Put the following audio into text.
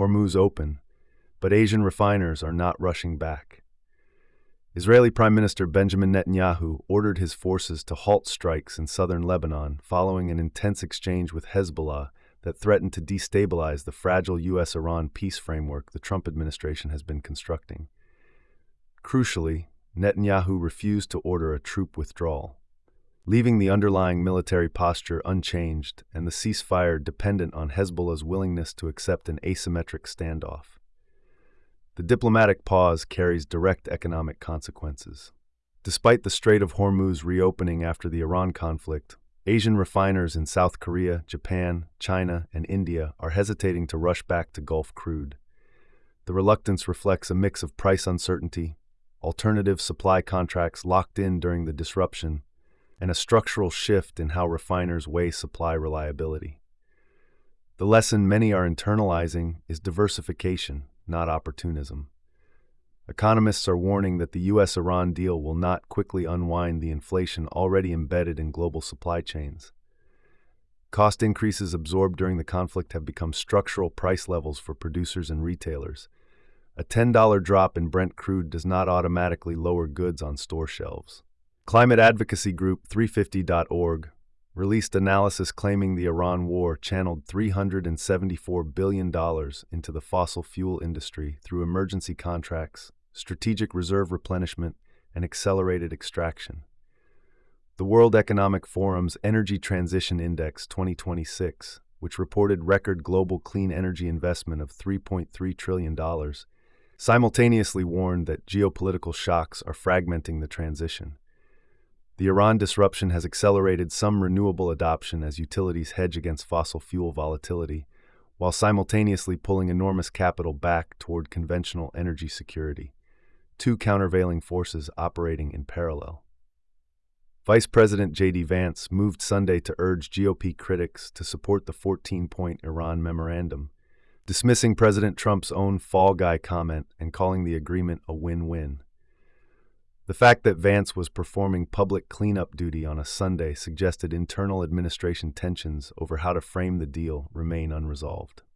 Hormuz open, but Asian refiners are not rushing back. Israeli Prime Minister Benjamin Netanyahu ordered his forces to halt strikes in southern Lebanon following an intense exchange with Hezbollah that threatened to destabilize the fragile U.S.-Iran peace framework the Trump administration has been constructing. Crucially, Netanyahu refused to order a troop withdrawal, leaving the underlying military posture unchanged and the ceasefire dependent on Hezbollah's willingness to accept an asymmetric standoff. The diplomatic pause carries direct economic consequences. Despite the Strait of Hormuz reopening after the Iran conflict, Asian refiners in South Korea, Japan, China, and India are hesitating to rush back to Gulf crude. The reluctance reflects a mix of price uncertainty, alternative supply contracts locked in during the disruption, and a structural shift in how refiners weigh supply reliability. The lesson many are internalizing is diversification, not opportunism. Economists are warning that the U.S.-Iran deal will not quickly unwind the inflation already embedded in global supply chains. Cost increases absorbed during the conflict have become structural price levels for producers and retailers. A $10 drop in Brent crude does not automatically lower goods on store shelves. Climate advocacy group 350.org released analysis claiming the Iran war channeled $374 billion into the fossil fuel industry through emergency contracts, strategic reserve replenishment, and accelerated extraction. The World Economic Forum's Energy Transition Index 2026, which reported record global clean energy investment of $3.3 trillion, simultaneously warned that geopolitical shocks are fragmenting the transition. The Iran disruption has accelerated some renewable adoption as utilities hedge against fossil fuel volatility, while simultaneously pulling enormous capital back toward conventional energy security, two countervailing forces operating in parallel. Vice President J.D. Vance moved Sunday to urge GOP critics to support the 14-point Iran memorandum, dismissing President Trump's own fall guy comment and calling the agreement a win-win. The fact that Vance was performing public cleanup duty on a Sunday suggested internal administration tensions over how to frame the deal remain unresolved.